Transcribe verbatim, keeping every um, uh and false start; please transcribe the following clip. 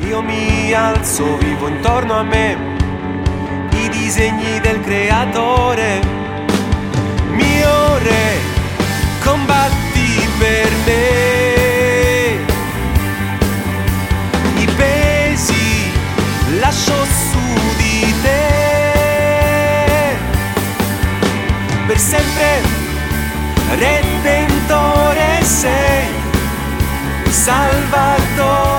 Io mi alzo, vivo intorno a me i disegni del creatore. Mio re, combatti per me. I pesi lascio su di te. Per sempre redentore sei, salvatore.